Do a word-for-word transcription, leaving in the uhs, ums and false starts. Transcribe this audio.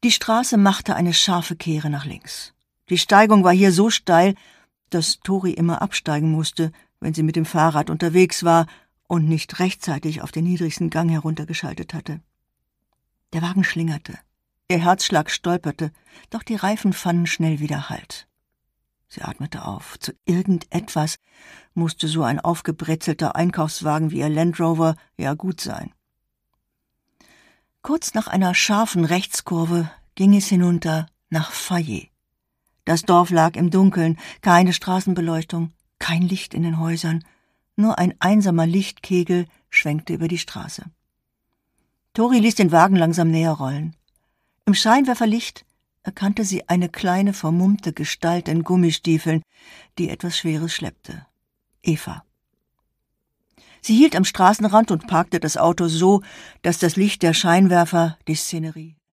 Die Straße machte eine scharfe Kehre nach links. Die Steigung war hier so steil, dass Tori immer absteigen musste, wenn sie mit dem Fahrrad unterwegs war und nicht rechtzeitig auf den niedrigsten Gang heruntergeschaltet hatte. Der Wagen schlingerte. Ihr Herzschlag stolperte, doch die Reifen fanden schnell wieder Halt. Sie atmete auf. Zu irgendetwas musste so ein aufgebrezelter Einkaufswagen wie ihr Land Rover ja gut sein. Kurz nach einer scharfen Rechtskurve ging es hinunter nach Fayet. Das Dorf lag im Dunkeln, keine Straßenbeleuchtung, kein Licht in den Häusern, nur ein einsamer Lichtkegel schwenkte über die Straße. Tori ließ den Wagen langsam näher rollen. Im Scheinwerferlicht erkannte sie eine kleine, vermummte Gestalt in Gummistiefeln, die etwas Schweres schleppte. Eva. Sie hielt am Straßenrand und parkte das Auto so, dass das Licht der Scheinwerfer die Szenerie